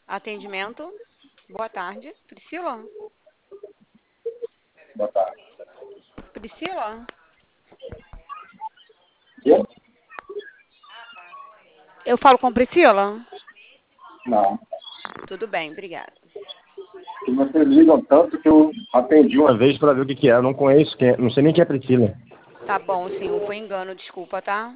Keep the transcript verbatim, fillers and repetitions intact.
Atendimento. Boa tarde. Priscila? Boa tarde. Priscila? Quê? Eu falo com Priscila? Não. Tudo bem, obrigada. E vocês ligam tanto que eu atendi uma vez para ver o que, que é. Eu não conheço quem é. Não sei nem quem é Priscila. Tá bom, sim, foi engano, desculpa, tá?